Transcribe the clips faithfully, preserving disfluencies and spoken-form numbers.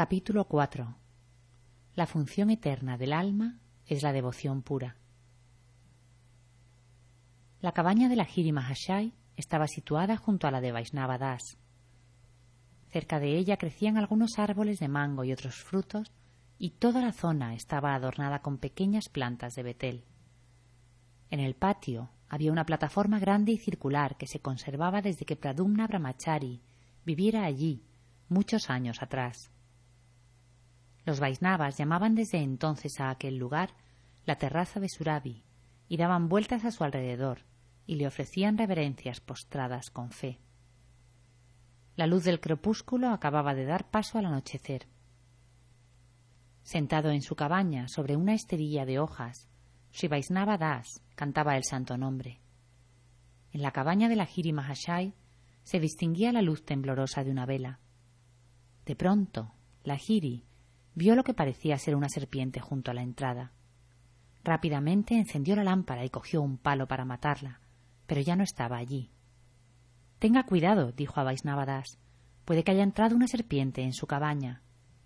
Capítulo cuatro. La función eterna del alma es la devoción pura. La cabaña de la Giri Mahashai estaba situada junto a la de Vaishnava Das. Cerca de ella crecían algunos árboles de mango y otros frutos, y toda la zona estaba adornada con pequeñas plantas de betel. En el patio había una plataforma grande y circular que se conservaba desde que Pradumna Brahmachari viviera allí muchos años atrás. Los Vaisnavas llamaban desde entonces a aquel lugar la terraza de Surabhi y daban vueltas a su alrededor y le ofrecían reverencias postradas con fe. La luz del crepúsculo acababa de dar paso al anochecer. Sentado en su cabaña sobre una esterilla de hojas, Sri Vaishnava Das cantaba el santo nombre. En la cabaña de la Giri Mahashai se distinguía la luz temblorosa de una vela. De pronto, la Giri vio lo que parecía ser una serpiente junto a la entrada. Rápidamente encendió la lámpara y cogió un palo para matarla, pero ya no estaba allí. «Tenga cuidado», dijo a Vaishnava Das, «puede que haya entrado una serpiente en su cabaña».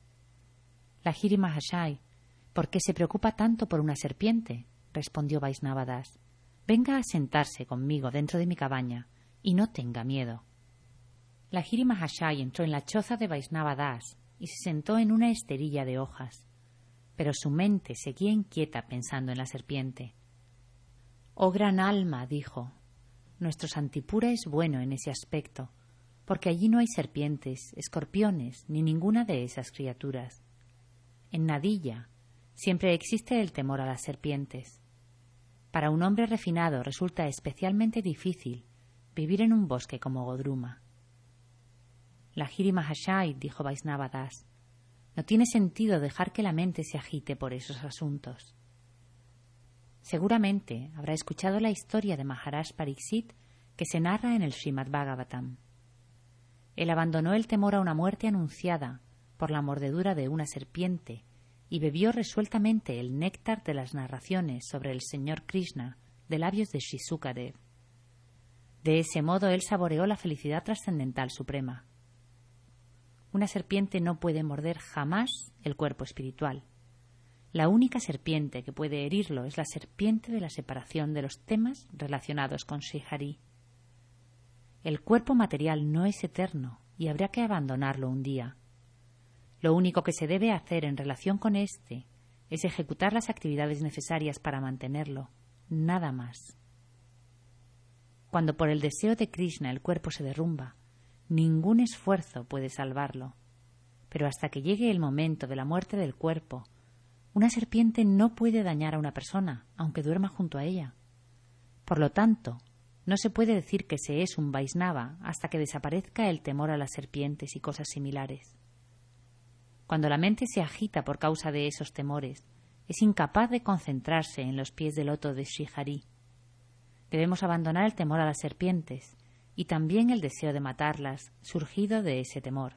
La Giri Mahashai, «¿Por qué se preocupa tanto por una serpiente?», respondió Vaishnava Das. «Venga a sentarse conmigo dentro de mi cabaña y no tenga miedo». La Giri Mahashai entró en la choza de Vaishnava Das y se sentó en una esterilla de hojas, pero su mente seguía inquieta pensando en la serpiente. «Oh gran alma», dijo, «nuestro Santipura es bueno en ese aspecto, porque allí no hay serpientes, escorpiones, ni ninguna de esas criaturas. En Nadilla siempre existe el temor a las serpientes. Para un hombre refinado resulta especialmente difícil vivir en un bosque como Godruma». La Giri Mahashai, dijo Vaishnava Das, no tiene sentido dejar que la mente se agite por esos asuntos. Seguramente habrá escuchado la historia de Maharaj Pariksit que se narra en el Srimad Bhagavatam. Él abandonó el temor a una muerte anunciada por la mordedura de una serpiente y bebió resueltamente el néctar de las narraciones sobre el Señor Krishna de labios de Sri Sukadev. De ese modo él saboreó la felicidad trascendental suprema. Una serpiente no puede morder jamás el cuerpo espiritual. La única serpiente que puede herirlo es la serpiente de la separación de los temas relacionados con Sri Hari. El cuerpo material no es eterno y habrá que abandonarlo un día. Lo único que se debe hacer en relación con éste es ejecutar las actividades necesarias para mantenerlo, nada más. Cuando por el deseo de Krishna el cuerpo se derrumba, ningún esfuerzo puede salvarlo, pero hasta que llegue el momento de la muerte del cuerpo, una serpiente no puede dañar a una persona, aunque duerma junto a ella. Por lo tanto, no se puede decir que se es un Vaisnava hasta que desaparezca el temor a las serpientes y cosas similares. Cuando la mente se agita por causa de esos temores, es incapaz de concentrarse en los pies del loto de Sri Hari. Debemos abandonar el temor a las serpientes y también el deseo de matarlas, surgido de ese temor.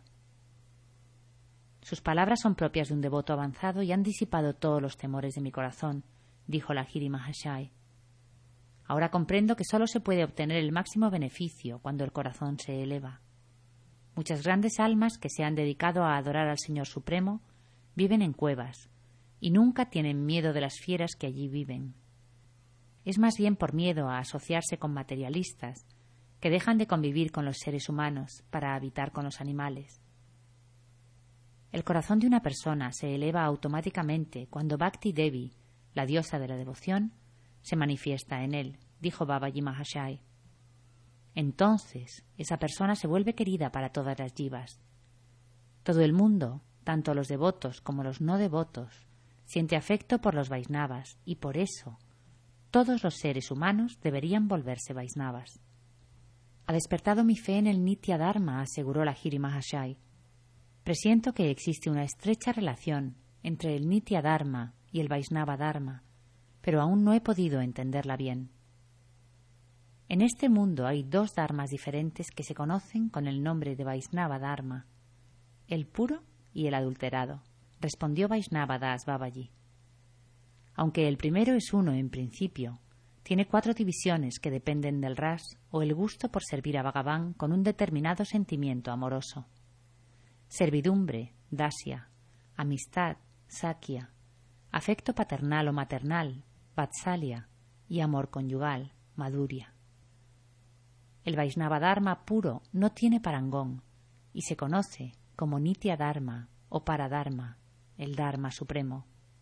Sus palabras son propias de un devoto avanzado y han disipado todos los temores de mi corazón, dijo la Giri Mahashai. Ahora comprendo que solo se puede obtener el máximo beneficio cuando el corazón se eleva. Muchas grandes almas que se han dedicado a adorar al Señor Supremo viven en cuevas y nunca tienen miedo de las fieras que allí viven. Es más bien por miedo a asociarse con materialistas que dejan de convivir con los seres humanos para habitar con los animales. El corazón de una persona se eleva automáticamente cuando Bhakti Devi, la diosa de la devoción, se manifiesta en él, dijo Babaji Mahashai. Entonces, esa persona se vuelve querida para todas las jivas. Todo el mundo, tanto los devotos como los no devotos, siente afecto por los Vaisnavas y por eso todos los seres humanos deberían volverse Vaisnavas. Ha despertado mi fe en el Nitya Dharma, aseguró la Giri Mahashai. Presiento que existe una estrecha relación entre el Nitya Dharma y el Vaisnava Dharma, pero aún no he podido entenderla bien. En este mundo hay dos dharmas diferentes que se conocen con el nombre de Vaisnava Dharma, el puro y el adulterado, respondió Vaishnava Das Babaji. Aunque el primero es uno en principio, tiene cuatro divisiones que dependen del ras o el gusto por servir a Bhagavan con un determinado sentimiento amoroso. Servidumbre, dasya, amistad, sakya, afecto paternal o maternal, vatsalya, y amor conyugal, madhurya. El Vaishnava Dharma puro no tiene parangón y se conoce como Nitya Dharma o Paradharma, el Dharma supremo.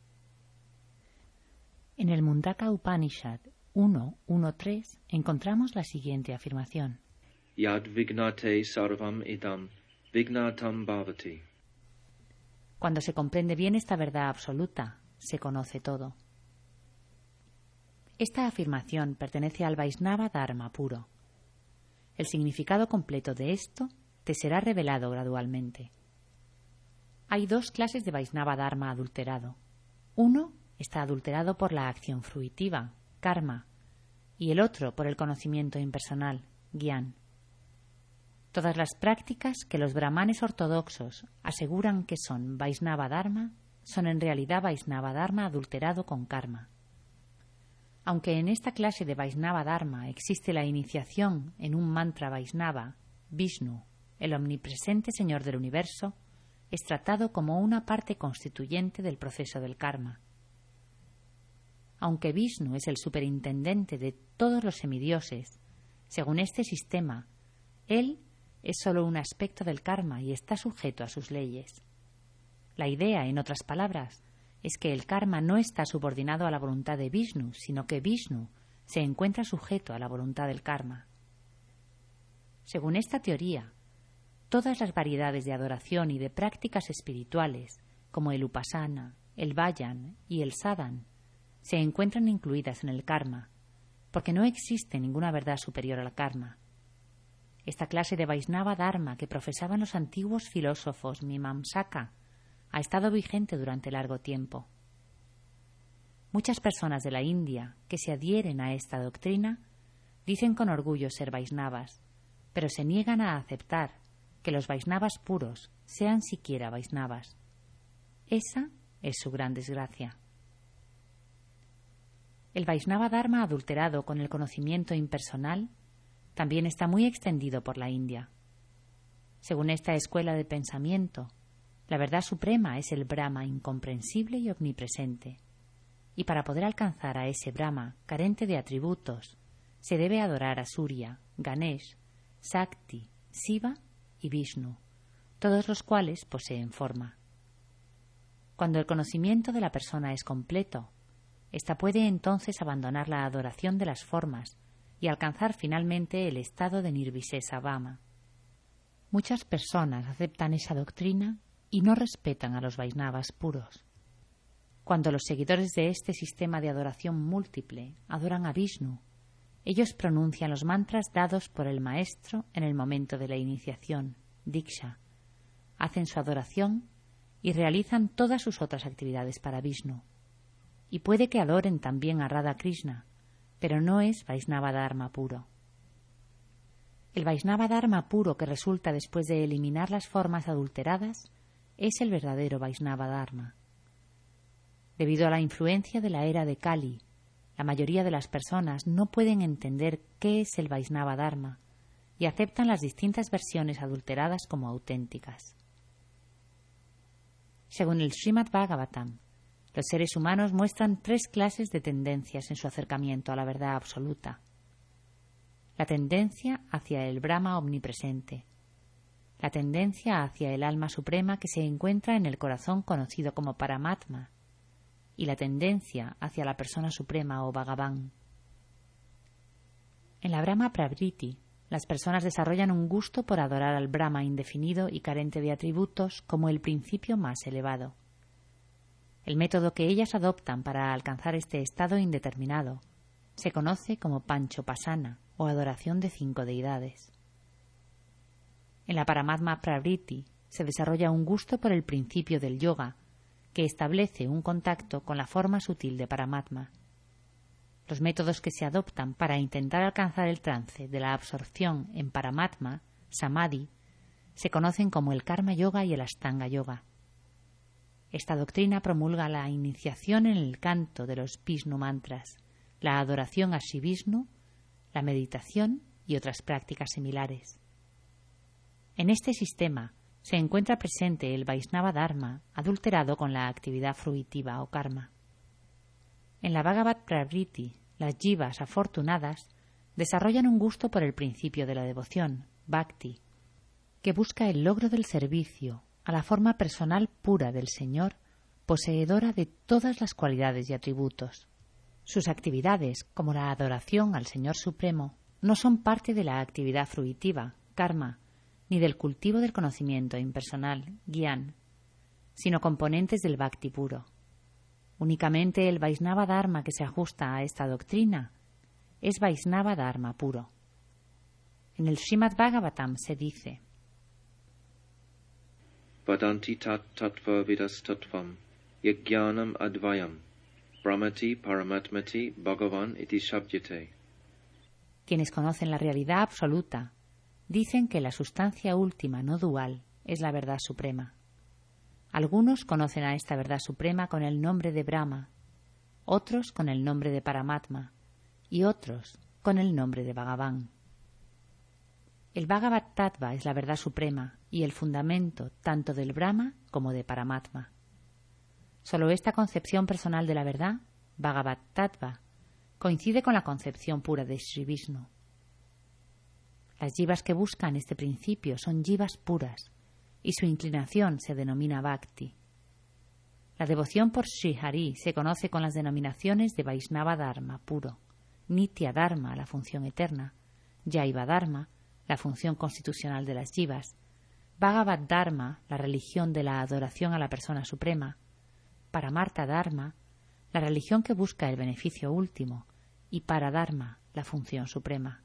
En el Mundaka Upanishad uno punto trece encontramos la siguiente afirmación. Yad vignate sarvam idam vignatam bhavati. Cuando se comprende bien esta verdad absoluta, se conoce todo. Esta afirmación pertenece al Vaishnava Dharma puro. El significado completo de esto te será revelado gradualmente. Hay dos clases de Vaishnava Dharma adulterado. Uno está adulterado por la acción fruitiva, karma, y el otro por el conocimiento impersonal, gyan. Todas las prácticas que los brahmanes ortodoxos aseguran que son Vaishnava Dharma son en realidad Vaishnava Dharma adulterado con karma. Aunque en esta clase de Vaishnava Dharma existe la iniciación en un mantra Vaishnava, Vishnu, el omnipresente Señor del Universo, es tratado como una parte constituyente del proceso del karma. Aunque Vishnu es el superintendente de todos los semidioses, según este sistema, él es solo un aspecto del karma y está sujeto a sus leyes. La idea, en otras palabras, es que el karma no está subordinado a la voluntad de Vishnu, sino que Vishnu se encuentra sujeto a la voluntad del karma. Según esta teoría, todas las variedades de adoración y de prácticas espirituales, como el upasana, el vayan y el sadhan, se encuentran incluidas en el karma, porque no existe ninguna verdad superior al karma. Esta clase de Vaishnava Dharma que profesaban los antiguos filósofos Mimamsaka ha estado vigente durante largo tiempo. Muchas personas de la India que se adhieren a esta doctrina dicen con orgullo ser Vaishnavas, pero se niegan a aceptar que los Vaishnavas puros sean siquiera Vaishnavas. Esa es su gran desgracia. El Vaishnava Dharma adulterado con el conocimiento impersonal también está muy extendido por la India. Según esta escuela de pensamiento, la verdad suprema es el Brahma incomprensible y omnipresente, y para poder alcanzar a ese Brahma carente de atributos, se debe adorar a Surya, Ganesh, Shakti, Shiva y Vishnu, todos los cuales poseen forma. Cuando el conocimiento de la persona es completo, ésta puede entonces abandonar la adoración de las formas y alcanzar finalmente el estado de Nirvisesa Vama. Muchas personas aceptan esa doctrina y no respetan a los Vaishnavas puros. Cuando los seguidores de este sistema de adoración múltiple adoran a Vishnu, ellos pronuncian los mantras dados por el maestro en el momento de la iniciación, Diksha, hacen su adoración y realizan todas sus otras actividades para Vishnu. Y puede que adoren también a Radha Krishna, pero no es Vaishnava Dharma puro. El Vaishnava Dharma puro que resulta después de eliminar las formas adulteradas es el verdadero Vaishnava Dharma. Debido a la influencia de la era de Kali, la mayoría de las personas no pueden entender qué es el Vaishnava Dharma y aceptan las distintas versiones adulteradas como auténticas. Según el Srimad Bhagavatam, los seres humanos muestran tres clases de tendencias en su acercamiento a la verdad absoluta. La tendencia hacia el Brahma omnipresente, la tendencia hacia el alma suprema que se encuentra en el corazón conocido como Paramatma, y la tendencia hacia la persona suprema o Bhagavan. En la Brahma Pravriti, las personas desarrollan un gusto por adorar al Brahma indefinido y carente de atributos como el principio más elevado. El método que ellas adoptan para alcanzar este estado indeterminado se conoce como Panchopasana o adoración de cinco deidades. En la Paramatma Pravriti se desarrolla un gusto por el principio del yoga, que establece un contacto con la forma sutil de Paramatma. Los métodos que se adoptan para intentar alcanzar el trance de la absorción en Paramatma, Samadhi, se conocen como el Karma Yoga y el Ashtanga Yoga. Esta doctrina promulga la iniciación en el canto de los Vishnu mantras, la adoración a Shri Vishnu, la meditación y otras prácticas similares. En este sistema se encuentra presente el Vaisnava Dharma adulterado con la actividad fruitiva o karma. En la Bhagavad Pravriti, las jivas afortunadas desarrollan un gusto por el principio de la devoción, bhakti, que busca el logro del servicio a la forma personal pura del Señor, poseedora de todas las cualidades y atributos. Sus actividades, como la adoración al Señor Supremo, no son parte de la actividad fruitiva, karma, ni del cultivo del conocimiento impersonal, gyan, sino componentes del bhakti puro. Únicamente el Vaisnava Dharma que se ajusta a esta doctrina es Vaisnava Dharma puro. En el Srimad Bhagavatam se dice: Vadanti tat tattva vidas tattvam yajnanam advayam brahmati paramatmati bhagavan iti shabdyate. Quienes conocen la realidad absoluta dicen que la sustancia última no dual es la verdad suprema. Algunos conocen a esta verdad suprema con el nombre de Brahma, otros con el nombre de Paramatma y otros con el nombre de Bhagavan. El Bhagavad Tattva es la verdad suprema y el fundamento tanto del Brahma como de Paramatma. Solo esta concepción personal de la verdad, Bhagavad Tattva, coincide con la concepción pura de Sri Vishnu. Las jivas que buscan este principio son jivas puras y su inclinación se denomina bhakti. La devoción por Sri Hari se conoce con las denominaciones de Vaisnava Dharma puro, Nitya Dharma, la función eterna, Jaiva Dharma, la función constitucional de las jivas, Bhagavad Dharma, la religión de la adoración a la persona suprema, Paramartha Dharma, la religión que busca el beneficio último, y Paradharma, la función suprema.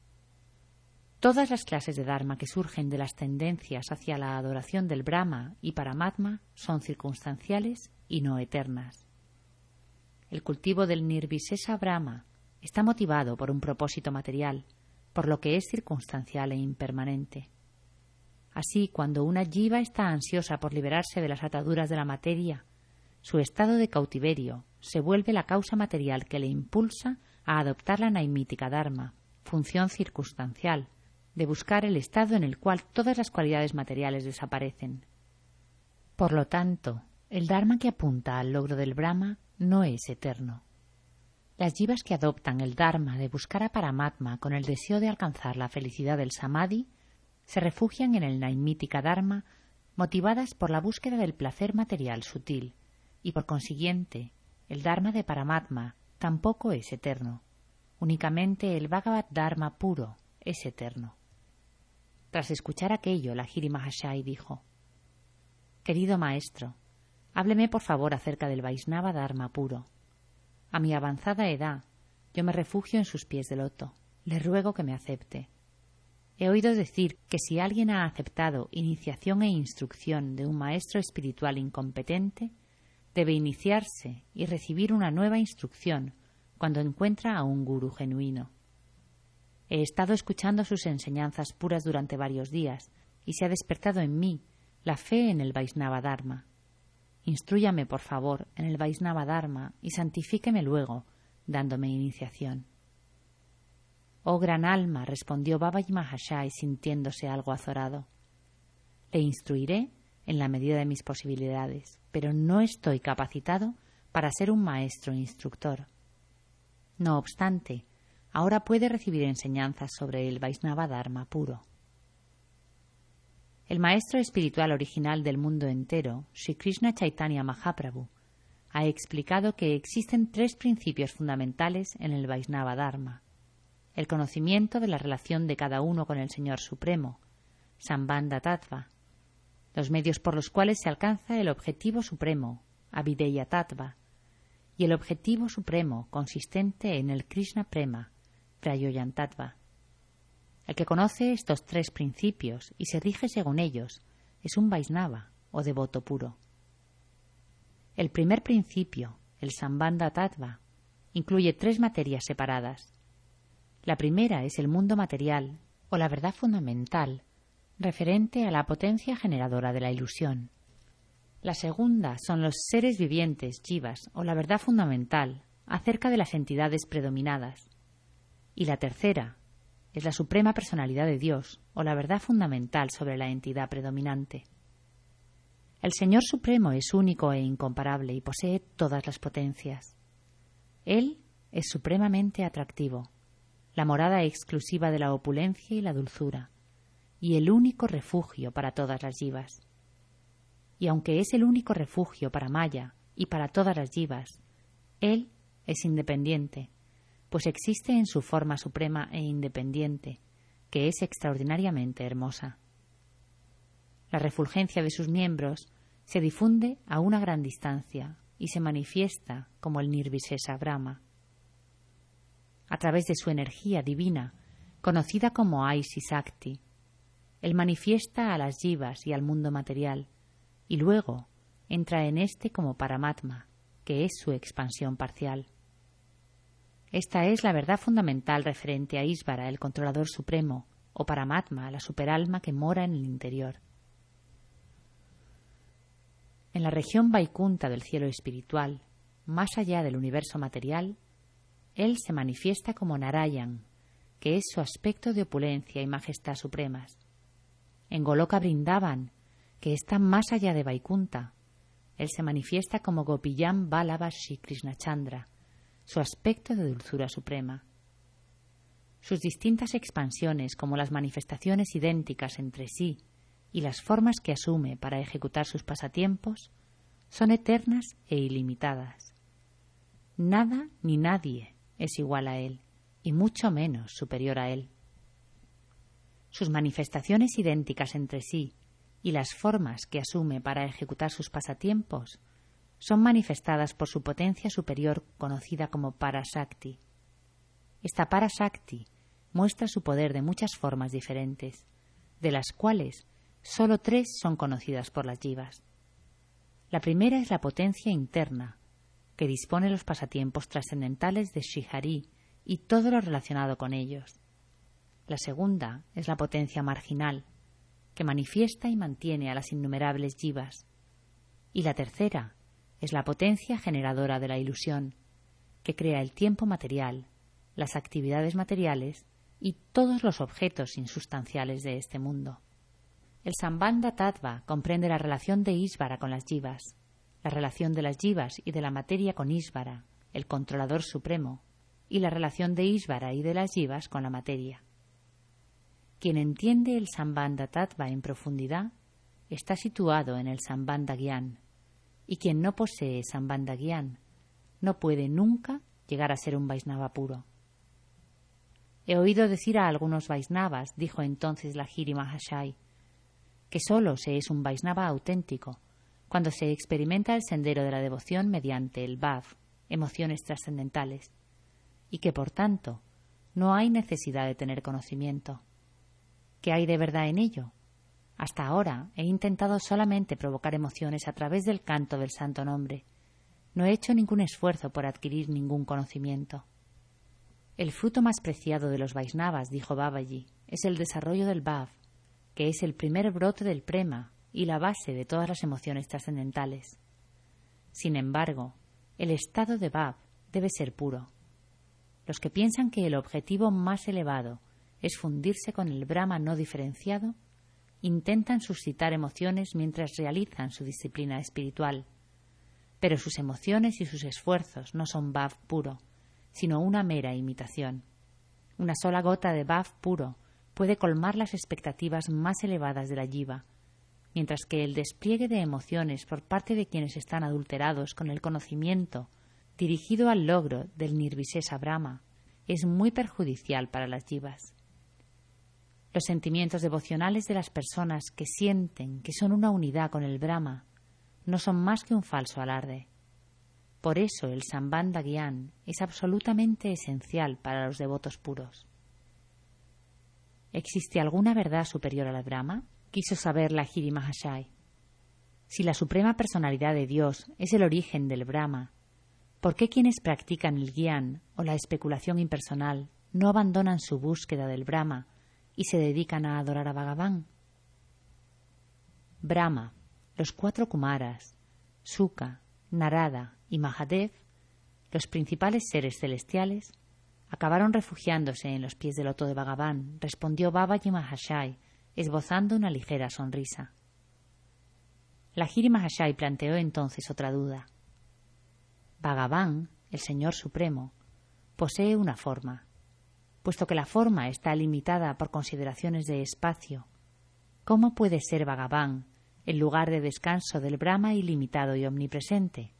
Todas las clases de Dharma que surgen de las tendencias hacia la adoración del Brahma y Paramatma son circunstanciales y no eternas. El cultivo del Nirvisesa Brahma está motivado por un propósito material, por lo que es circunstancial e impermanente. Así, cuando una jiva está ansiosa por liberarse de las ataduras de la materia, su estado de cautiverio se vuelve la causa material que le impulsa a adoptar la naimítica Dharma, función circunstancial, de buscar el estado en el cual todas las cualidades materiales desaparecen. Por lo tanto, el Dharma que apunta al logro del Brahma no es eterno. Las jivas que adoptan el Dharma de buscar a Paramatma con el deseo de alcanzar la felicidad del Samadhi se refugian en el naimítica Dharma motivadas por la búsqueda del placer material sutil y, por consiguiente, el Dharma de Paramatma tampoco es eterno. Únicamente el Bhagavad Dharma puro es eterno. Tras escuchar aquello, Lahiri Mahashai dijo: Querido maestro, hábleme por favor acerca del Vaisnava Dharma puro. A mi avanzada edad, yo me refugio en sus pies de loto. Le ruego que me acepte. He oído decir que si alguien ha aceptado iniciación e instrucción de un maestro espiritual incompetente, debe iniciarse y recibir una nueva instrucción cuando encuentra a un gurú genuino. He estado escuchando sus enseñanzas puras durante varios días y se ha despertado en mí la fe en el Vaisnava Dharma. Instrúyame, por favor, en el Vaisnava Dharma y santifíqueme luego, dándome iniciación. Oh gran alma, respondió Babaji Mahashai sintiéndose algo azorado. Le instruiré en la medida de mis posibilidades, pero no estoy capacitado para ser un maestro instructor. No obstante, ahora puede recibir enseñanzas sobre el Vaisnava Dharma puro. El maestro espiritual original del mundo entero, Sri Krishna Chaitanya Mahaprabhu, ha explicado que existen tres principios fundamentales en el Vaisnava Dharma: el conocimiento de la relación de cada uno con el Señor Supremo, Sambandha Tattva, los medios por los cuales se alcanza el objetivo supremo, Abhideya Tattva, y el objetivo supremo consistente en el Krishna Prema, Prayoyan Tattva. El que conoce estos tres principios y se rige según ellos es un Vaisnava o devoto puro. El primer principio, el Sambandha Tattva, incluye tres materias separadas. La primera es el mundo material o la verdad fundamental, referente a la potencia generadora de la ilusión. La segunda son los seres vivientes, jivas, o la verdad fundamental, acerca de las entidades predominadas. Y la tercera, es la suprema personalidad de Dios o la verdad fundamental sobre la entidad predominante. El Señor Supremo es único e incomparable y posee todas las potencias. Él es supremamente atractivo, la morada exclusiva de la opulencia y la dulzura, y el único refugio para todas las jivas. Y aunque es el único refugio para Maya y para todas las jivas, Él es independiente, pues existe en su forma suprema e independiente, que es extraordinariamente hermosa. La refulgencia de sus miembros se difunde a una gran distancia y se manifiesta como el Nirvisesa Brahma. A través de su energía divina, conocida como Aisi Sakti, Él manifiesta a las jivas y al mundo material, y luego entra en éste como Paramatma, que es su expansión parcial. Esta es la verdad fundamental referente a Ísvara, el controlador supremo, o Paramatma, la superalma que mora en el interior. En la región Vaikunta del cielo espiritual, más allá del universo material, Él se manifiesta como Narayan, que es su aspecto de opulencia y majestad supremas. En Goloka Vrindavan, que está más allá de Vaikunta, Él se manifiesta como Gopiyam Vallabha Shri Krishnachandra, su aspecto de dulzura suprema. Sus distintas expansiones, como las manifestaciones idénticas entre sí y las formas que asume para ejecutar sus pasatiempos, son eternas e ilimitadas. Nada ni nadie es igual a Él, y mucho menos superior a Él. Sus manifestaciones idénticas entre sí y las formas que asume para ejecutar sus pasatiempos son manifestadas por su potencia superior conocida como Parashakti. Esta Parashakti muestra su poder de muchas formas diferentes, de las cuales sólo tres son conocidas por las jivas. La primera es la potencia interna, que dispone los pasatiempos trascendentales de Srihari y todo lo relacionado con ellos. La segunda es la potencia marginal, que manifiesta y mantiene a las innumerables jivas. Y la tercera es la potencia generadora de la ilusión, que crea el tiempo material, las actividades materiales y todos los objetos insustanciales de este mundo. El Sambandha Tattva comprende la relación de Ísvara con las jivas, la relación de las jivas y de la materia con Ísvara, el controlador supremo, y la relación de Ísvara y de las jivas con la materia. Quien entiende el Sambandha Tattva en profundidad está situado en el Sambandha Gyan, y quien no posee Sambandha Gyan no puede nunca llegar a ser un Vaisnava puro. He oído decir a algunos Vaisnavas, dijo entonces la Lahiri Mahashai, que sólo se es un Vaisnava auténtico cuando se experimenta el sendero de la devoción mediante el bhav, emociones trascendentales, y que por tanto no hay necesidad de tener conocimiento. ¿Qué hay de verdad en ello? Hasta ahora he intentado solamente provocar emociones a través del canto del santo nombre. No he hecho ningún esfuerzo por adquirir ningún conocimiento. El fruto más preciado de los Vaisnavas, dijo Babaji, es el desarrollo del bhav, que es el primer brote del prema y la base de todas las emociones trascendentales. Sin embargo, el estado de bhav debe ser puro. Los que piensan que el objetivo más elevado es fundirse con el Brahma no diferenciado, intentan suscitar emociones mientras realizan su disciplina espiritual, pero sus emociones y sus esfuerzos no son bhav puro, sino una mera imitación. Una sola gota de bhav puro puede colmar las expectativas más elevadas de la jiva, mientras que el despliegue de emociones por parte de quienes están adulterados con el conocimiento dirigido al logro del Nirvisesa Brahma es muy perjudicial para las jivas. Los sentimientos devocionales de las personas que sienten que son una unidad con el Brahma no son más que un falso alarde. Por eso el Sambandha Gyan es absolutamente esencial para los devotos puros. ¿Existe alguna verdad superior a la Brahma? Quiso saber la Lahiri Mahashai. Si la suprema personalidad de Dios es el origen del Brahma, ¿por qué quienes practican el Gyan o la especulación impersonal no abandonan su búsqueda del Brahma y se dedican a adorar a Bhagavan? Brahma, los cuatro Kumaras, Sukha, Narada y Mahadev, los principales seres celestiales, Acabaron refugiándose en los pies del loto de Bhagavan, respondió Babaji Mahashai, esbozando una ligera sonrisa. Lahiri Mahashai planteó entonces otra duda. Bhagavan, el Señor Supremo, posee una forma. Puesto que la forma está limitada por consideraciones de espacio, ¿cómo puede ser Bhagavan el lugar de descanso del Brahma ilimitado y omnipresente?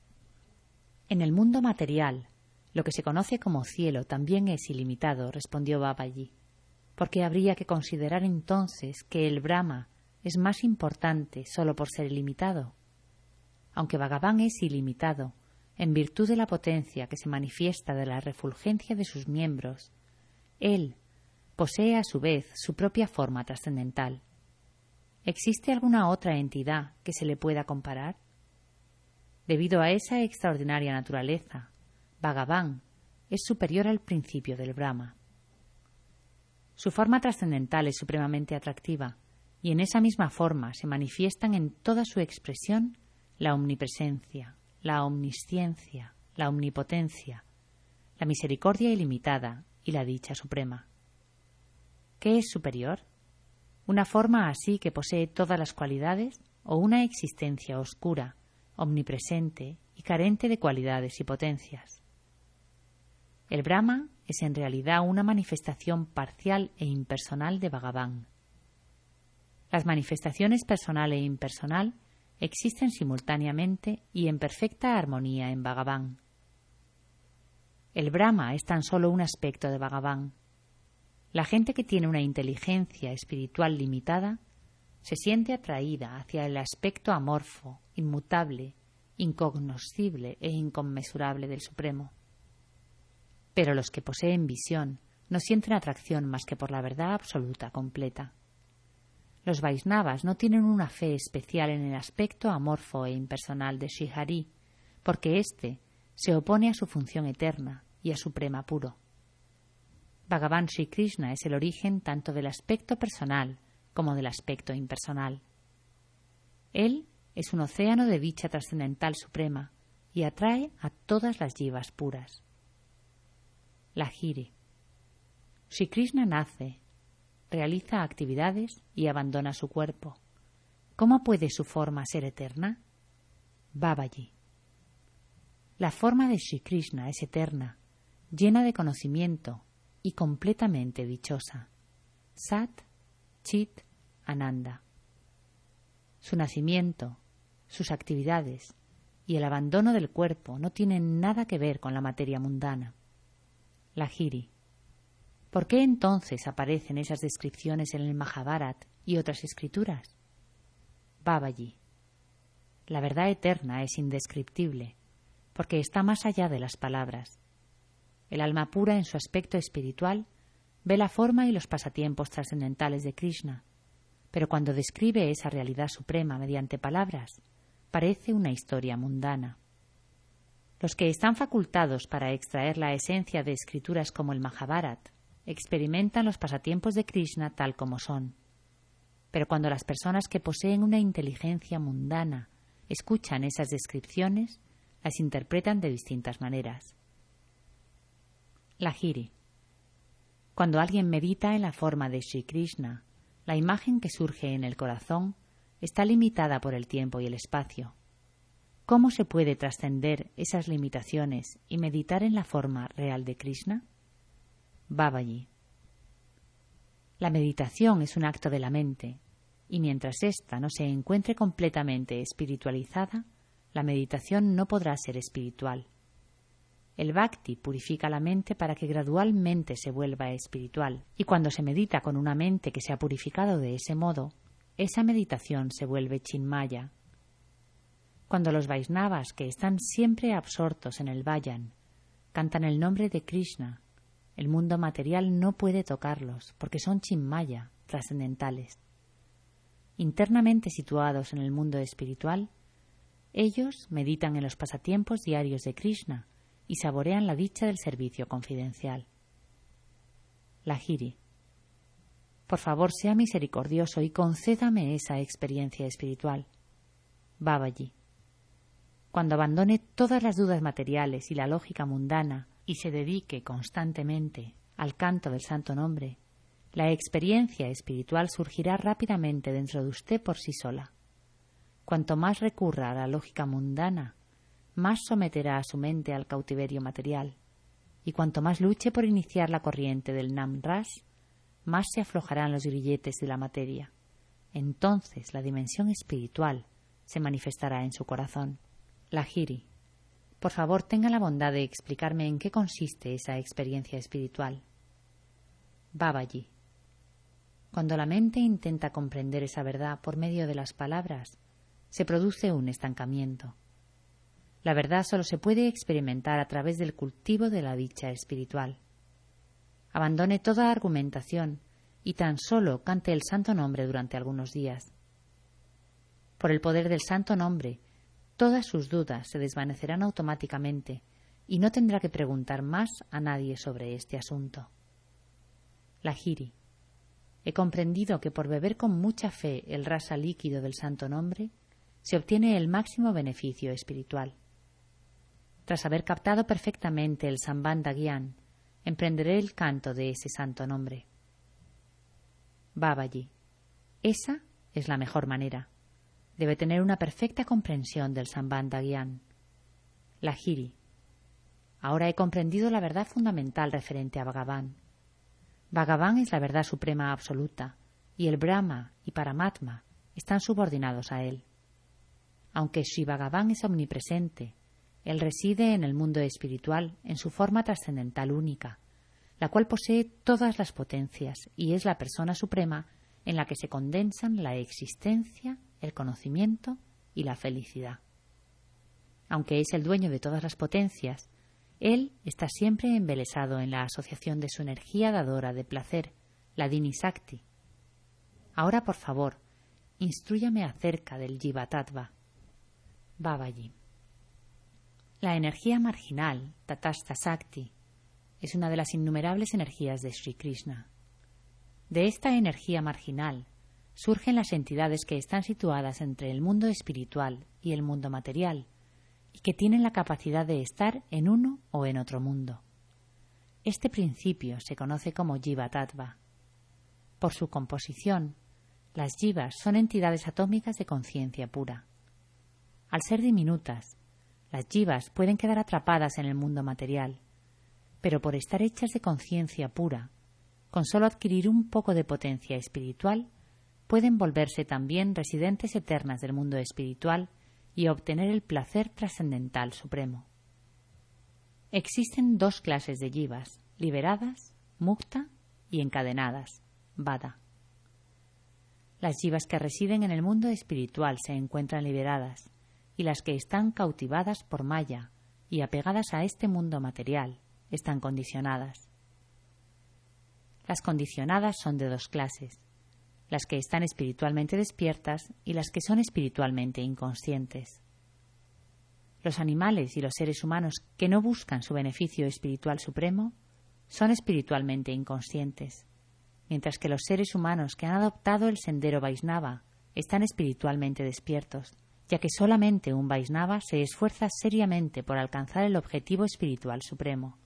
En el mundo material, lo que se conoce como cielo también es ilimitado, respondió Babaji, porque habría que considerar entonces que el Brahma es más importante solo por ser ilimitado. Aunque Bhagavan es ilimitado, en virtud de la potencia que se manifiesta de la refulgencia de sus miembros, él posee a su vez su propia forma trascendental. ¿Existe alguna otra entidad que se le pueda comparar? Debido a esa extraordinaria naturaleza, Bhagavan es superior al principio del Brahma. Su forma trascendental es supremamente atractiva, y en esa misma forma se manifiestan en toda su expresión la omnipresencia, la omnisciencia, la omnipotencia, la misericordia ilimitada y la dicha suprema. ¿Qué es superior? ¿Una forma así que posee todas las cualidades o una existencia oscura, omnipresente y carente de cualidades y potencias? El Brahma es en realidad una manifestación parcial e impersonal de Bhagavan. Las manifestaciones personal e impersonal existen simultáneamente y en perfecta armonía en Bhagavan. El Brahma es tan solo un aspecto de Bhagavan. La gente que tiene una inteligencia espiritual limitada se siente atraída hacia el aspecto amorfo, inmutable, incognoscible e inconmensurable del Supremo. Pero los que poseen visión no sienten atracción más que por la verdad absoluta completa. Los Vaisnavas no tienen una fe especial en el aspecto amorfo e impersonal de Srihari, porque éste se opone a su función eterna y a su prema puro. Bhagavan Sri Krishna es el origen tanto del aspecto personal como del aspecto impersonal. Él es un océano de dicha trascendental suprema y atrae a todas las jivas puras. Lahiri. Sri Krishna nace, realiza actividades y abandona su cuerpo. ¿Cómo puede su forma ser eterna? Babaji. La forma de Sri Krishna es eterna, llena de conocimiento y completamente dichosa. Sat, Chit, Ananda. Su nacimiento, sus actividades y el abandono del cuerpo no tienen nada que ver con la materia mundana. Lahiri. ¿Por qué entonces aparecen esas descripciones en el Mahabharat y otras escrituras? Babaji. La verdad eterna es indescriptible, porque está más allá de las palabras. El alma pura en su aspecto espiritual ve la forma y los pasatiempos trascendentales de Krishna, pero cuando describe esa realidad suprema mediante palabras, parece una historia mundana. Los que están facultados para extraer la esencia de escrituras como el Mahabharat experimentan los pasatiempos de Krishna tal como son. Pero cuando las personas que poseen una inteligencia mundana escuchan esas descripciones, las interpretan de distintas maneras. Lahiri. Cuando alguien medita en la forma de Sri Krishna, la imagen que surge en el corazón está limitada por el tiempo y el espacio. ¿Cómo se puede trascender esas limitaciones y meditar en la forma real de Krishna? Babaji. La meditación es un acto de la mente, y mientras ésta no se encuentre completamente espiritualizada, la meditación no podrá ser espiritual. El bhakti purifica la mente para que gradualmente se vuelva espiritual, y cuando se medita con una mente que se ha purificado de ese modo, esa meditación se vuelve chinmaya. Cuando los Vaisnavas, que están siempre absortos en el Vayan, cantan el nombre de Krishna, el mundo material no puede tocarlos porque son chinmaya, trascendentales. Internamente situados en el mundo espiritual, ellos meditan en los pasatiempos diarios de Krishna y saborean la dicha del servicio confidencial. Lahiri. Por favor, sea misericordioso y concédame esa experiencia espiritual. Babaji. Cuando abandone todas las dudas materiales y la lógica mundana y se dedique constantemente al canto del santo nombre, la experiencia espiritual surgirá rápidamente dentro de usted por sí sola. Cuanto más recurra a la lógica mundana, más someterá a su mente al cautiverio material, y cuanto más luche por iniciar la corriente del Nam-Ras, más se aflojarán los grilletes de la materia. Entonces la dimensión espiritual se manifestará en su corazón. Lahiri, por favor, tenga la bondad de explicarme en qué consiste esa experiencia espiritual. Babaji, cuando la mente intenta comprender esa verdad por medio de las palabras, se produce un estancamiento. La verdad solo se puede experimentar a través del cultivo de la dicha espiritual. Abandone toda argumentación y tan solo cante el santo nombre durante algunos días. Por el poder del santo nombre, todas sus dudas se desvanecerán automáticamente y no tendrá que preguntar más a nadie sobre este asunto. Lahiri, he comprendido que por beber con mucha fe el rasa líquido del santo nombre, se obtiene el máximo beneficio espiritual. Tras haber captado perfectamente el Sambandha Gyan, emprenderé el canto de ese santo nombre. Babaji, esa es la mejor manera. Debe tener una perfecta comprensión del Sambandha Gyan. Lahiri, ahora he comprendido la verdad fundamental referente a Bhagavan. Bhagavan es la verdad suprema absoluta, y el Brahma y Paramatma están subordinados a él. Aunque Sri Bhagavan es omnipresente, él reside en el mundo espiritual en su forma trascendental única, la cual posee todas las potencias y es la persona suprema en la que se condensan la existencia, el conocimiento y la felicidad. Aunque es el dueño de todas las potencias, él está siempre embelesado en la asociación de su energía dadora de placer, la Dini Sakti. Ahora, por favor, instrúyame acerca del Jiva Tattva. Babaji, la energía marginal, Tatastha Sakti, es una de las innumerables energías de Sri Krishna. De esta energía marginal surgen las entidades que están situadas entre el mundo espiritual y el mundo material y que tienen la capacidad de estar en uno o en otro mundo. Este principio se conoce como Jiva Tattva. Por su composición, las jivas son entidades atómicas de conciencia pura. Al ser diminutas, las jivas pueden quedar atrapadas en el mundo material, pero por estar hechas de conciencia pura, con solo adquirir un poco de potencia espiritual, pueden volverse también residentes eternas del mundo espiritual y obtener el placer trascendental supremo. Existen dos clases de jivas, liberadas, mukta, y encadenadas, vada. Las jivas que residen en el mundo espiritual se encuentran liberadas, y las que están cautivadas por Maya y apegadas a este mundo material están condicionadas. Las condicionadas son de dos clases, las que están espiritualmente despiertas y las que son espiritualmente inconscientes. Los animales y los seres humanos que no buscan su beneficio espiritual supremo son espiritualmente inconscientes, mientras que los seres humanos que han adoptado el sendero Vaisnava están espiritualmente despiertos, ya que solamente un Vaisnava se esfuerza seriamente por alcanzar el objetivo espiritual supremo.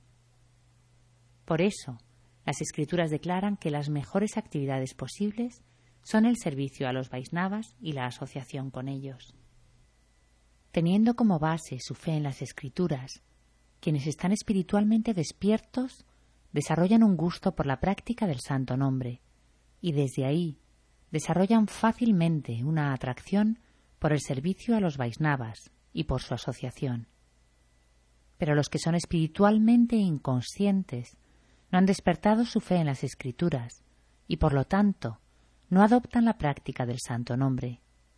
Por eso, las Escrituras declaran que las mejores actividades posibles son el servicio a los Vaisnavas y la asociación con ellos. Teniendo como base su fe en las Escrituras, quienes están espiritualmente despiertos desarrollan un gusto por la práctica del santo nombre y desde ahí desarrollan fácilmente una atracción por el servicio a los Vaisnavas y por su asociación. Pero los que son espiritualmente inconscientes no han despertado su fe en las Escrituras y, por lo tanto, no adoptan la práctica del santo nombre.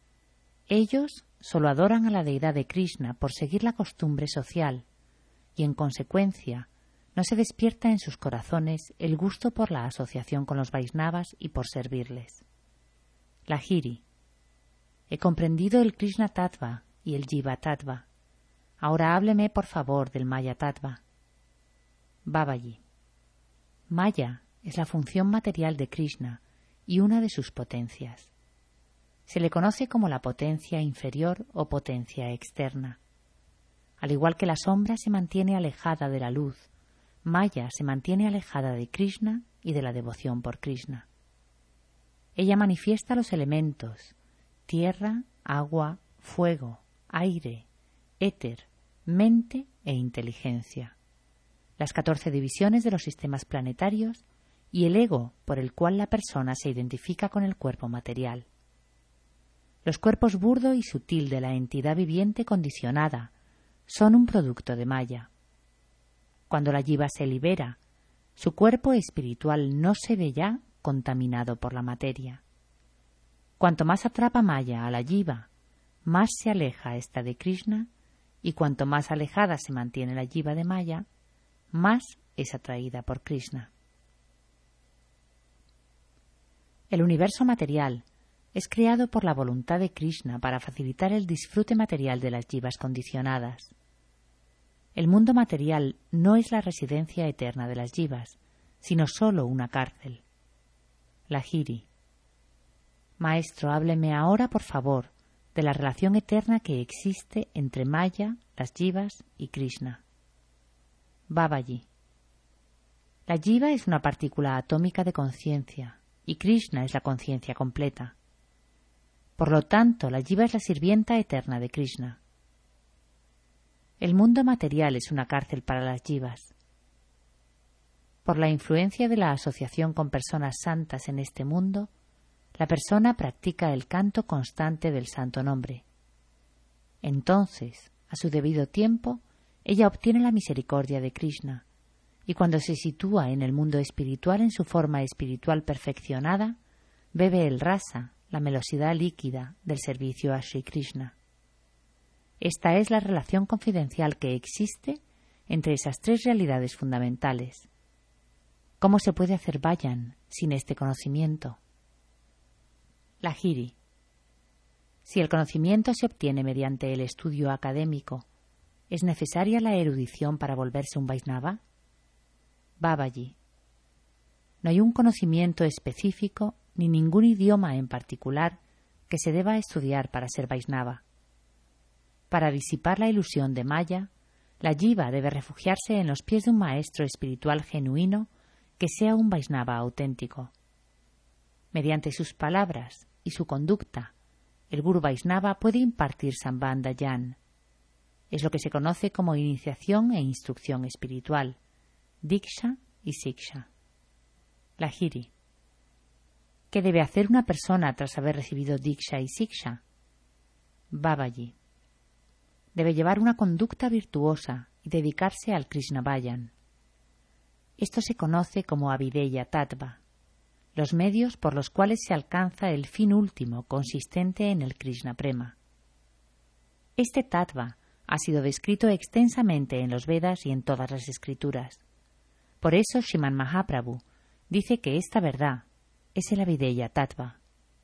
Ellos solo adoran a la deidad de Krishna por seguir la costumbre social y, en consecuencia, no se despierta en sus corazones el gusto por la asociación con los Vaisnavas y por servirles. Lahiri, he comprendido el Krishna Tattva y el Jiva Tattva. Ahora hábleme, por favor, del Maya Tattva. Babaji, Maya es la función material de Krishna y una de sus potencias. Se le conoce como la potencia inferior o potencia externa. Al igual que la sombra se mantiene alejada de la luz Maya se mantiene alejada de Krishna y de la devoción por Krishna. Ella manifiesta los elementos: tierra, agua, fuego, aire, éter, mente e inteligencia, las catorce divisiones de los sistemas planetarios y el ego por el cual la persona se identifica con el cuerpo material. Los cuerpos burdo y sutil de la entidad viviente condicionada son un producto de Maya. Cuando la jiva se libera, su cuerpo espiritual no se ve ya contaminado por la materia. Cuanto más atrapa Maya a la jiva, más se aleja ésta de Krishna, y cuanto más alejada se mantiene la jiva de Maya, más es atraída por Krishna. El universo material es creado por la voluntad de Krishna para facilitar el disfrute material de las jivas condicionadas. El mundo material no es la residencia eterna de las jivas, sino sólo una cárcel. Lahiri. Maestro, hábleme ahora, por favor, de la relación eterna que existe entre Maya, las jivas y Krishna. Babaji. La jiva es una partícula atómica de conciencia y Krishna es la conciencia completa. Por lo tanto, la jiva es la sirvienta eterna de Krishna. El mundo material es una cárcel para las jivas. Por la influencia de la asociación con personas santas en este mundo, la persona practica el canto constante del santo nombre. Entonces, a su debido tiempo, ella obtiene la misericordia de Krishna, y cuando se sitúa en el mundo espiritual en su forma espiritual perfeccionada, bebe el rasa, la melosidad líquida del servicio a Sri Krishna. Esta es la relación confidencial que existe entre esas tres realidades fundamentales. ¿Cómo se puede hacer bhajan sin este conocimiento? Lahiri. Si el conocimiento se obtiene mediante el estudio académico, ¿es necesaria la erudición para volverse un Vaisnava? Babaji. No hay un conocimiento específico ni ningún idioma en particular que se deba estudiar para ser Vaisnava. Para disipar la ilusión de Maya, la jiva debe refugiarse en los pies de un maestro espiritual genuino que sea un Vaisnava auténtico. Mediante sus palabras y su conducta, el Guru Vaisnava puede impartir Sambandha Gyan. Es lo que se conoce como iniciación e instrucción espiritual, Diksha y Siksha. Lahiri. ¿Qué debe hacer una persona tras haber recibido Diksha y Siksha? Babaji. Debe llevar una conducta virtuosa y dedicarse al Krishna Bhajan. Esto se conoce como Avideya Tattva, los medios por los cuales se alcanza el fin último consistente en el Krishna Prema. Este Tattva ha sido descrito extensamente en los Vedas y en todas las escrituras. Por eso Srimad Mahaprabhu dice que esta verdad es el Avideya Tattva.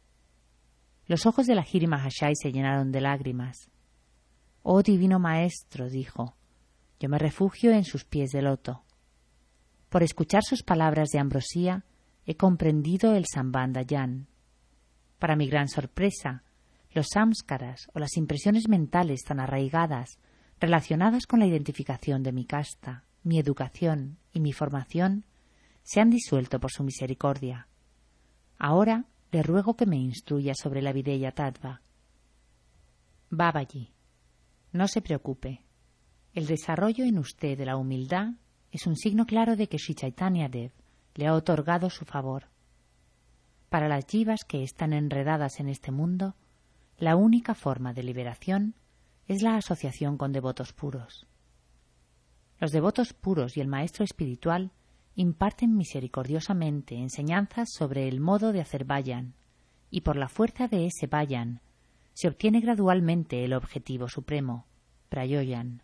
Los ojos de Lahiri Mahashai se llenaron de lágrimas. «Oh divino maestro», dijo, «yo me refugio en sus pies de loto. Por escuchar sus palabras de ambrosía, he comprendido el Sambandha Gyan. Para mi gran sorpresa, los samskaras o las impresiones mentales tan arraigadas relacionadas con la identificación de mi casta, mi educación y mi formación se han disuelto por su misericordia. Ahora le ruego que me instruya sobre la Videya Tattva». Babaji. No se preocupe. El desarrollo en usted de la humildad es un signo claro de que Sri Chaitanya Dev le ha otorgado su favor. Para las jivas que están enredadas en este mundo, la única forma de liberación es la asociación con devotos puros. Los devotos puros y el maestro espiritual imparten misericordiosamente enseñanzas sobre el modo de hacer bhajan, y por la fuerza de ese bhajan se obtiene gradualmente el objetivo supremo, prayoyan.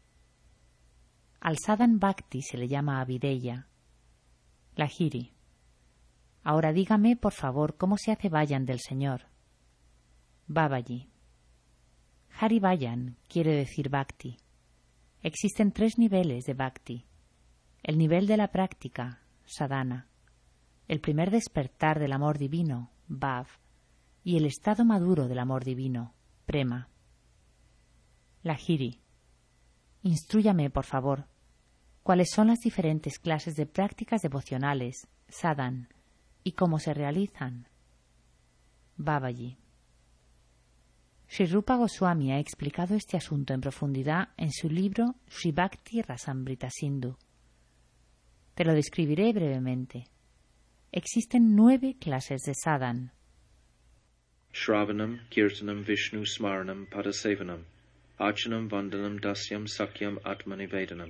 Al sadhan bhakti se le llama avideya. Lahiri. Ahora dígame, por favor, cómo se hace bhajan del Señor. Babaji. Hari Bhajan quiere decir bhakti. Existen tres niveles de bhakti. El nivel de la práctica, sadhana. El primer despertar del amor divino, bhav. Y el estado maduro del amor divino, prema. Lahiri. Instrúyame, por favor. cuáles son las diferentes clases de prácticas devocionales, sadhan, y cómo se realizan. Babaji. Sri Rupa Goswami ha explicado este asunto en profundidad en su libro Sri Bhakti Rasamrita Sindhu. Te lo describiré brevemente. Existen nueve clases de sadhan. Shravanam, Kirtanam, Vishnu, Smaranam, Padasevanam, Archanam, Vandanam, Dasyam, Sakyam, Atmanivedanam.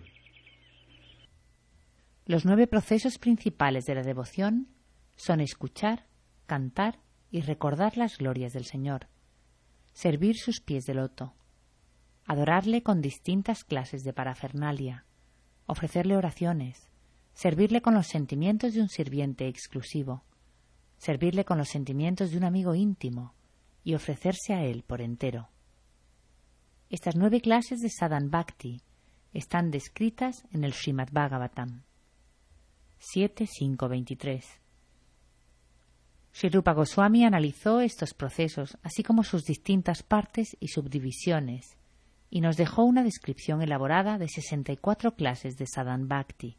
Los nueve procesos principales de la devoción son escuchar, cantar y recordar las glorias del Señor, servir sus pies de loto, adorarle con distintas clases de parafernalia, ofrecerle oraciones, servirle con los sentimientos de un sirviente exclusivo, servirle con los sentimientos de un amigo íntimo y ofrecerse a él por entero. Estas nueve clases de sadhan bhakti están descritas en el Srimad Bhagavatam siete cinco veintitrés. Sri Rupa Goswami analizó estos procesos, así como sus distintas partes y subdivisiones, y nos dejó una descripción elaborada de sesenta y cuatro clases de sadhan bhakti.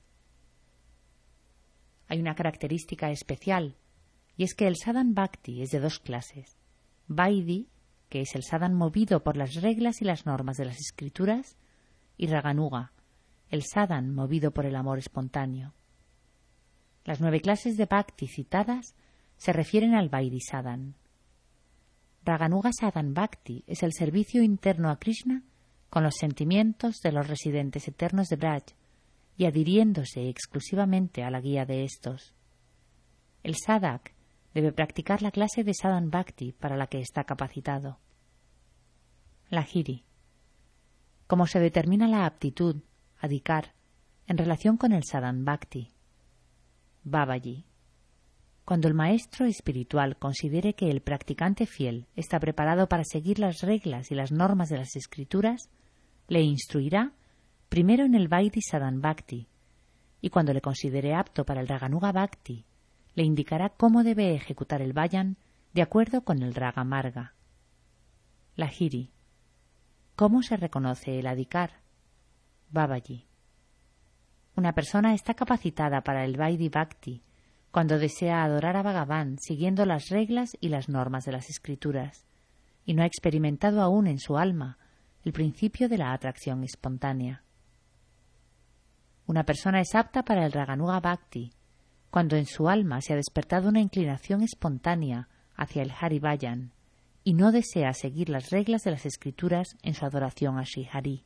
Hay una característica especial, y es que el sadhan bhakti es de dos clases: Vaidhi, que es el sadhan movido por las reglas y las normas de las escrituras, y Raganuga, el sadhan movido por el amor espontáneo. Las nueve clases de bhakti citadas se refieren al Vaidhi sadhan. Raganuga sadhan bhakti es el servicio interno a Krishna con los sentimientos de los residentes eternos de Braj y adhiriéndose exclusivamente a la guía de estos. El sadhak debe practicar la clase de sadhan bhakti para la que está capacitado. Lahiri. ¿Cómo se determina la aptitud, adhikar, en relación con el sadhan bhakti? Babaji. Cuando el maestro espiritual considere que el practicante fiel está preparado para seguir las reglas y las normas de las escrituras, le instruirá primero en el Vaidhi sadhan bhakti, y cuando le considere apto para el Raganuga bhakti, le indicará cómo debe ejecutar el vayan de acuerdo con el Raga Marga. Lahiri. ¿Cómo se reconoce el adhikar? Babaji. Una persona está capacitada para el Vaidhi bhakti cuando desea adorar a Bhagavan siguiendo las reglas y las normas de las escrituras, y no ha experimentado aún en su alma el principio de la atracción espontánea. Una persona es apta para el Raganuga bhakti cuando en su alma se ha despertado una inclinación espontánea hacia el Hari Vayan y no desea seguir las reglas de las escrituras en su adoración a Sri Hari.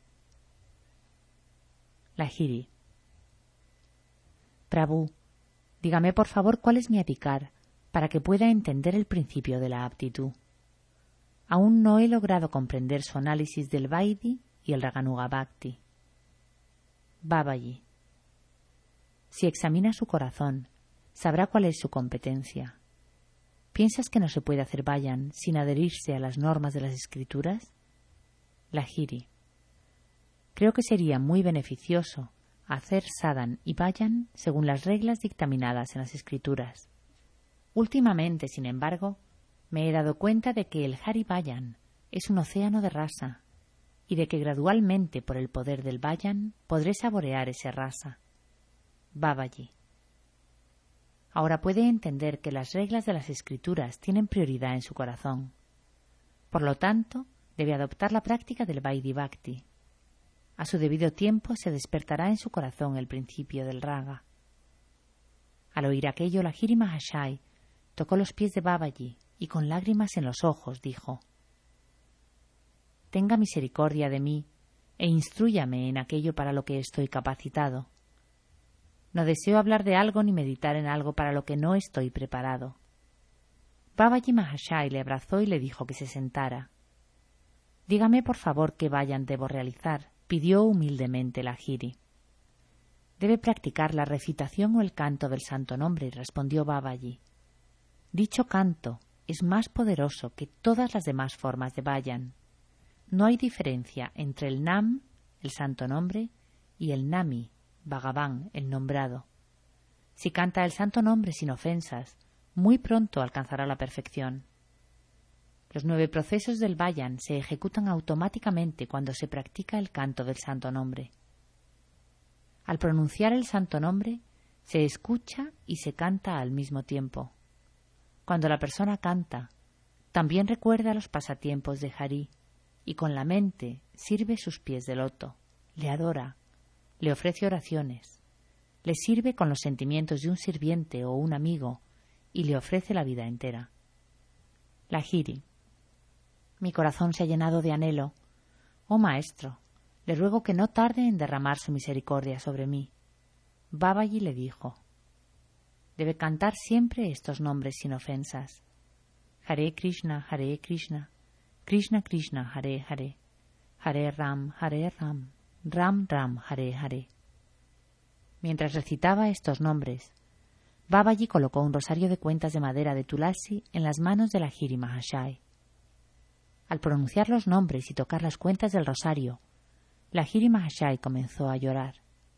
Lahiri. Prabhu, dígame por favor cuál es mi adhikar para que pueda entender el principio de la aptitud. Aún no he logrado comprender su análisis del Vaidhi y el Raganuga bhakti. Babaji. Si examina su corazón, sabrá cuál es su competencia. ¿Piensas que no se puede hacer vayan sin adherirse a las normas de las escrituras? Lahiri. Creo que sería muy beneficioso hacer sadhan y vayan según las reglas dictaminadas en las escrituras. Últimamente, sin embargo, me he dado cuenta de que el Hari Vayan es un océano de rasa y de que gradualmente por el poder del vayan podré saborear ese rasa. Babaji. Ahora puede entender que las reglas de las escrituras tienen prioridad en su corazón. Por lo tanto, debe adoptar la práctica del Vaidhi Bhakti. A su debido tiempo se despertará en su corazón el principio del raga. Al oír aquello, Lahiri Mahashai tocó los pies de Babaji y con lágrimas en los ojos dijo: Tenga misericordia de mí e instrúyame en aquello para lo que estoy capacitado. No deseo hablar de algo ni meditar en algo para lo que no estoy preparado. Babaji Mahashai le abrazó y le dijo que se sentara. Dígame por favor qué vayan debo realizar, pidió humildemente Lahiri. Debe practicar la recitación o el canto del santo nombre, respondió Babaji. Dicho canto es más poderoso que todas las demás formas de vayan. No hay diferencia entre el Nam, el santo nombre, y el Nami, Bhagavan, el nombrado. Si canta el santo nombre sin ofensas, muy pronto alcanzará la perfección. Los nueve procesos del vayan se ejecutan automáticamente cuando se practica el canto del santo nombre. Al pronunciar el santo nombre, se escucha y se canta al mismo tiempo. Cuando la persona canta, también recuerda los pasatiempos de Hari y con la mente sirve sus pies de loto, le adora, le ofrece oraciones, le sirve con los sentimientos de un sirviente o un amigo y le ofrece la vida entera. Lahiri. Mi corazón se ha llenado de anhelo. Oh maestro, le ruego que no tarde en derramar su misericordia sobre mí. Babaji le dijo: debe cantar siempre estos nombres sin ofensas. Hare Krishna, Hare Krishna, Krishna Krishna, Hare Hare, Hare Ram, Hare Ram, Ram Ram, Hare Hare. Mientras recitaba estos nombres, Babaji colocó un rosario de cuentas de madera de Tulasi en las manos de Lahiri Mahashai. Al pronunciar los nombres y tocar las cuentas del rosario, Lahiri Mahashai comenzó a llorar.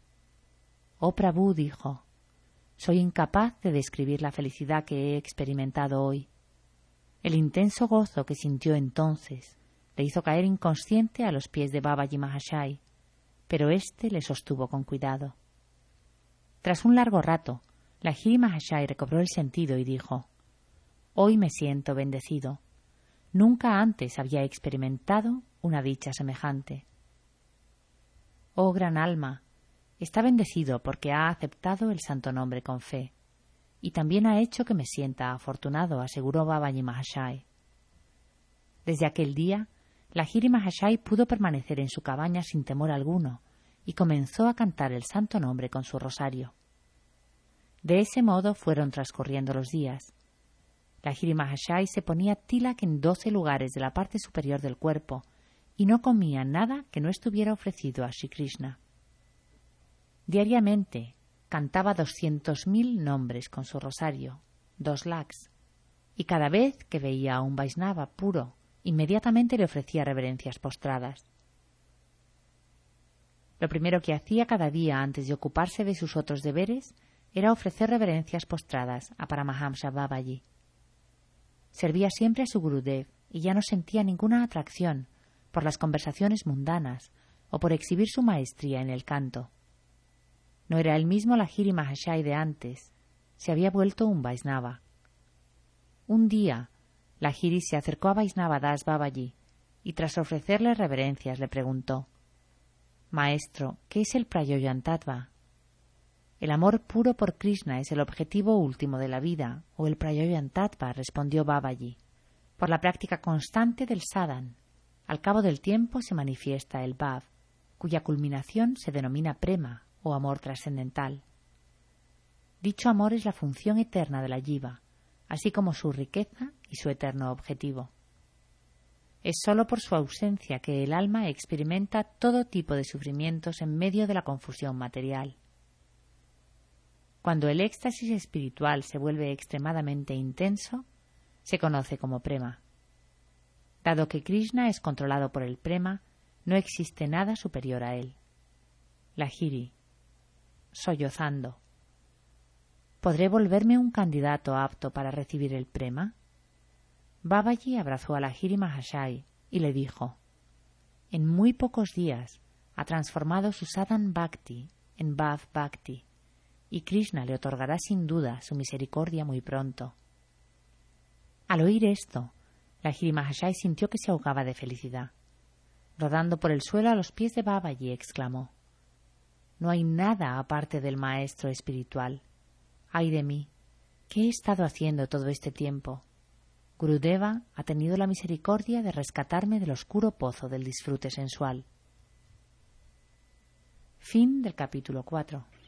Oh Prabhu, dijo, soy incapaz de describir la felicidad que he experimentado hoy. El intenso gozo que sintió entonces le hizo caer inconsciente a los pies de Babaji Mahashai, pero éste le sostuvo con cuidado. Tras un largo rato, Lahiri Mahashai recobró el sentido y dijo: hoy me siento bendecido. Nunca antes había experimentado una dicha semejante. Oh gran alma, está bendecido porque ha aceptado el santo nombre con fe, y también ha hecho que me sienta afortunado, aseguró Babaji Mahashai. Desde aquel día, Lahiri Mahashai pudo permanecer en su cabaña sin temor alguno y comenzó a cantar el santo nombre con su rosario. De ese modo fueron transcurriendo los días. Lahiri Mahashai se ponía tilak en doce lugares de la parte superior del cuerpo y no comía nada que no estuviera ofrecido a Shri Krishna. Diariamente cantaba doscientos mil nombres con su rosario, dos lakhs, y cada vez que veía a un Vaisnava puro, inmediatamente le ofrecía reverencias postradas. Lo primero que hacía cada día antes de ocuparse de sus otros deberes era ofrecer reverencias postradas a Paramahamsa Babaji. Servía siempre a su Gurudev y ya no sentía ninguna atracción por las conversaciones mundanas o por exhibir su maestría en el canto. No era el mismo Lahiri Mahashai de antes, se había vuelto un Vaisnava. Un día, Lahiri se acercó a Vaisnava Das Babaji y tras ofrecerle reverencias le preguntó: Maestro, ¿qué es el Prayoyantattva? El amor puro por Krishna es el objetivo último de la vida, o el Prayoyantattva, respondió Babaji. Por la práctica constante del sadhan, al cabo del tiempo se manifiesta el bhav, cuya culminación se denomina prema, o amor trascendental. Dicho amor es la función eterna de la jiva, así como su riqueza y su eterno objetivo. Es sólo por su ausencia que el alma experimenta todo tipo de sufrimientos en medio de la confusión material. Cuando el éxtasis espiritual se vuelve extremadamente intenso, se conoce como prema. Dado que Krishna es controlado por el prema, no existe nada superior a él. Lahiri, sollozando. ¿Podré volverme un candidato apto para recibir el prema? Babaji abrazó a Lahiri Mahashai y le dijo: en muy pocos días ha transformado su sadhan bhakti en bhav bhakti, y Krishna le otorgará sin duda su misericordia muy pronto. Al oír esto, Lahiri Mahashai sintió que se ahogaba de felicidad. Rodando por el suelo a los pies de Babaji, exclamó: no hay nada aparte del maestro espiritual. ¡Ay de mí! ¿Qué he estado haciendo todo este tiempo? Gurudeva ha tenido la misericordia de rescatarme del oscuro pozo del disfrute sensual. Fin del capítulo cuatro.